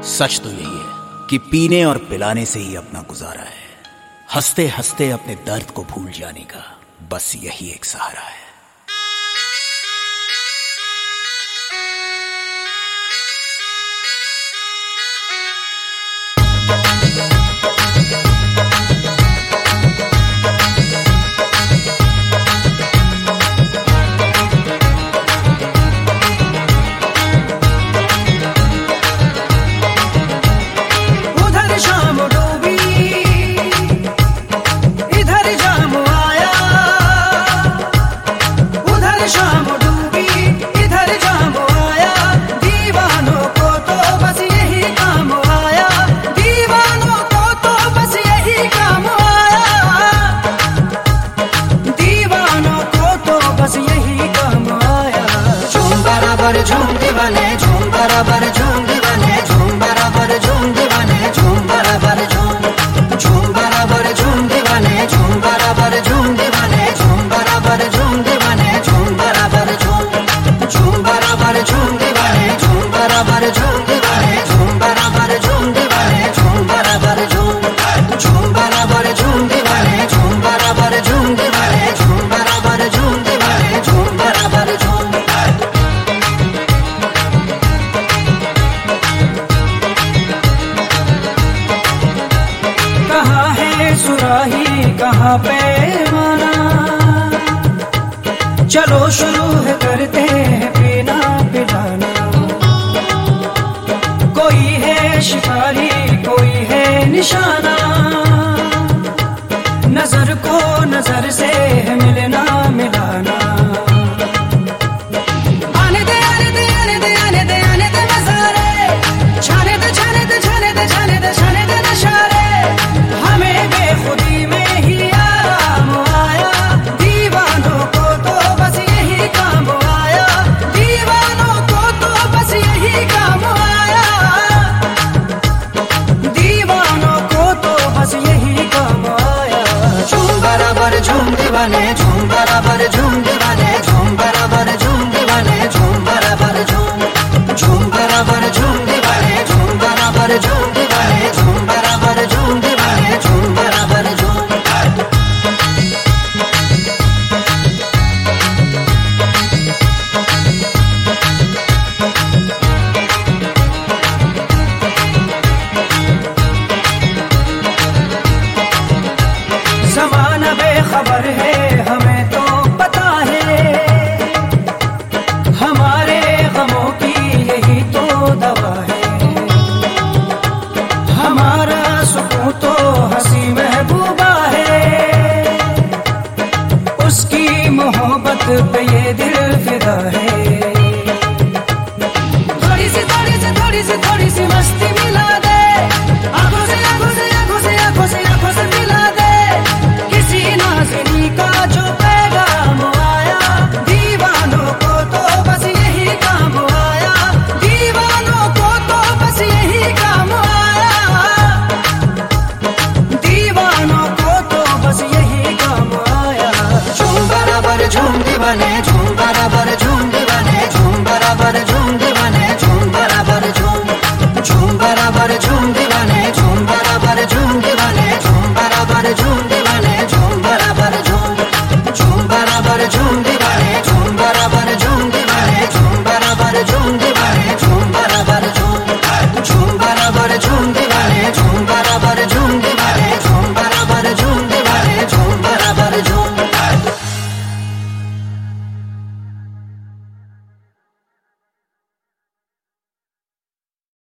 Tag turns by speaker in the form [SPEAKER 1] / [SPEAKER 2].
[SPEAKER 1] सच तो यही है कि पीने और पिलाने से ही अपना गुजारा है। हंसते हंसते अपने दर्द को भूल जाने का बस यही एक सहारा है।
[SPEAKER 2] झूम दीवाने झूम बराबर झूम दीवाने झूम बराबर झूम दीवाने झूम बराबर झूम बराबर झूम दीवाने झूम बराबर झूम दीवाने झूम बराबर झूम दीवाने झूम बराबर झूम बराबर झूम दीवाने झूम बराबर झूम दीवाने झूम बराबर झूम दीवाने झूम बराबर झूम बराबर झूम दीवाने झूम बराबर झूम दीवाने झूम बराबर झूम दीवाने झूम बराबर झूम।
[SPEAKER 3] सुराही कहाँ पे माना, चलो शुरू है करते हैं पीना पिलाना। कोई है शिकारी कोई है निशाना, नजर को नजर से है मिलना मिलाना। आने दे आने दे आने दे आने दे आने दे नजारे, छाने दे छाने दे छाने दे छाने दे छाने दे नशारे। हमें बेखुदी में ही आराम आया, दीवानों को तो बस यही काम आया, दीवानों को तो बस यही काम आया, दीवानों को तो बस यही काम आया।
[SPEAKER 2] झूम बराबर झूम दीवाने झूम बराबर झूम दीवाने झूम बराबर झूम दीवाने झूम बराबर झूम बराबर झूम दीवाने झूम बराबर झूम दीवाने झूम बराबर झूम दीवाने झूम बराबर झूम।
[SPEAKER 3] ज़माना बेखबर है हमें तो पता है, हमारे गमों की यही तो दवा है। हमारा सुकून तो हंसी महबूबा है, उसकी मोहब्बत पे ये दिल फिदा है। थोड़ी सी थोड़ी सी थोड़ी सी थोड़ी सी मस्ती मिला दे, आंखों से आंखों से आंखों से आंखों से आंखों से मिला दे। किसी नाज़िनी का जो पैगाम आया, दीवानों को तो बस यही काम आया, दीवानों को तो बस यही काम आया, दीवानों को तो बस यही काम आया।
[SPEAKER 2] झूम बराबर झूम दीवाने झूम बराबर झूम दीवाने झूम बराबर झूम दीवाने झूम बराबर झूम बराबर झूम दीवाने झूम बराबर झूम दीवाने झूम बराबर झूम दीवाने झूम बराबर झूम बराबर झूम।